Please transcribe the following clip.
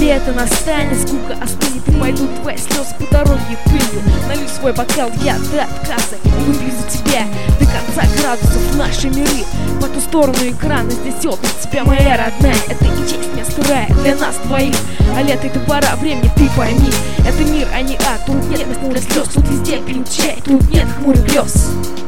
лето настанет, скука остынет, и пойдут твои слезы по дороге пылью. Налью свой бокал я до отказа и выпью за тебя до конца градусов в наши миры. По ту сторону экрана здесь отдых тебя, моя родная. Это и честь место рая для нас двоих. А лето — это пора времени, ты пойми. Это мир, а не ад, тут нет места для слез. Тут везде пьют чай, тут нет хмурых грез.